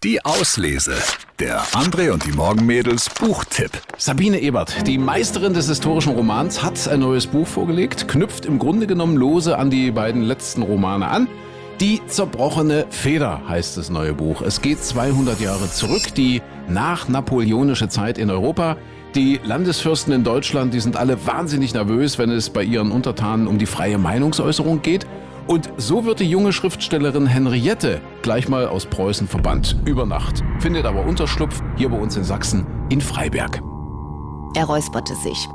Die Auslese. Der André und die Morgenmädels Buchtipp. Sabine Ebert, die Meisterin des historischen Romans, hat ein neues Buch vorgelegt, knüpft im Grunde genommen lose an die beiden letzten Romane an. Die zerbrochene Feder heißt das neue Buch. Es geht 200 Jahre zurück, die nachnapoleonische Zeit in Europa. Die Landesfürsten in Deutschland, die sind alle wahnsinnig nervös, wenn es bei ihren Untertanen um die freie Meinungsäußerung geht. Und so wird die junge Schriftstellerin Henriette gleich mal aus Preußen verbannt. Über Nacht. Findet aber Unterschlupf hier bei uns in Sachsen in Freiberg. Er räusperte sich.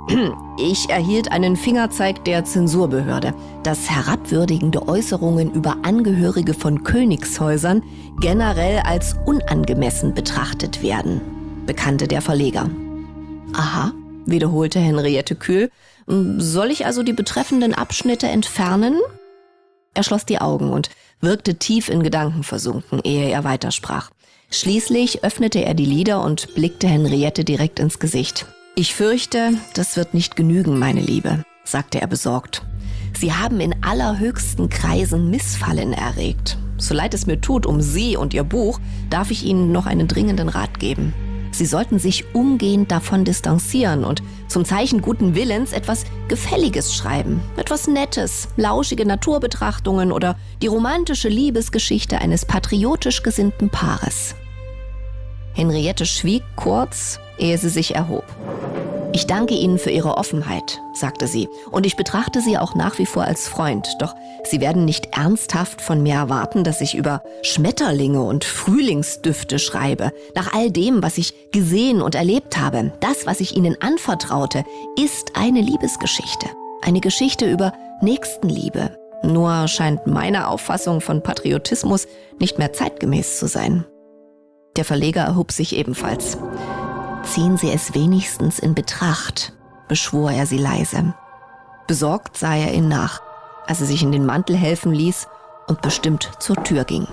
Ich erhielt einen Fingerzeig der Zensurbehörde, dass herabwürdigende Äußerungen über Angehörige von Königshäusern generell als unangemessen betrachtet werden, bekannte der Verleger. Aha, wiederholte Henriette kühl. Soll ich also die betreffenden Abschnitte entfernen? Er schloss die Augen und wirkte tief in Gedanken versunken, ehe er weitersprach. Schließlich öffnete er die Lider und blickte Henriette direkt ins Gesicht. »Ich fürchte, das wird nicht genügen, meine Liebe«, sagte er besorgt. »Sie haben in allerhöchsten Kreisen Missfallen erregt. So leid es mir tut um Sie und Ihr Buch, darf ich Ihnen noch einen dringenden Rat geben. Sie sollten sich umgehend davon distanzieren und zum Zeichen guten Willens etwas Gefälliges schreiben. Etwas Nettes, lauschige Naturbetrachtungen oder die romantische Liebesgeschichte eines patriotisch gesinnten Paares.« Henriette schwieg kurz, ehe sie sich erhob. »Ich danke Ihnen für Ihre Offenheit«, sagte sie, »und ich betrachte Sie auch nach wie vor als Freund. Doch Sie werden nicht ernsthaft von mir erwarten, dass ich über Schmetterlinge und Frühlingsdüfte schreibe. Nach all dem, was ich gesehen und erlebt habe, das, was ich Ihnen anvertraute, ist eine Liebesgeschichte. Eine Geschichte über Nächstenliebe. Nur scheint meine Auffassung von Patriotismus nicht mehr zeitgemäß zu sein.« Der Verleger erhob sich ebenfalls. »Ziehen Sie es wenigstens in Betracht«, beschwor er sie leise. Besorgt sah er ihm nach, als er sich in den Mantel helfen ließ und bestimmt zur Tür ging.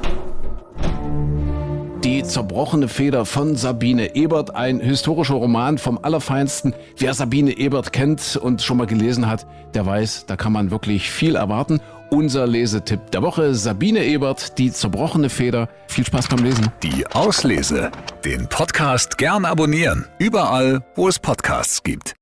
Die zerbrochene Feder von Sabine Ebert, ein historischer Roman vom Allerfeinsten. Wer Sabine Ebert kennt und schon mal gelesen hat, der weiß, da kann man wirklich viel erwarten. Unser Lesetipp der Woche, Sabine Ebert, die zerbrochene Feder. Viel Spaß beim Lesen. Die Auslese. Den Podcast gern abonnieren. Überall, wo es Podcasts gibt.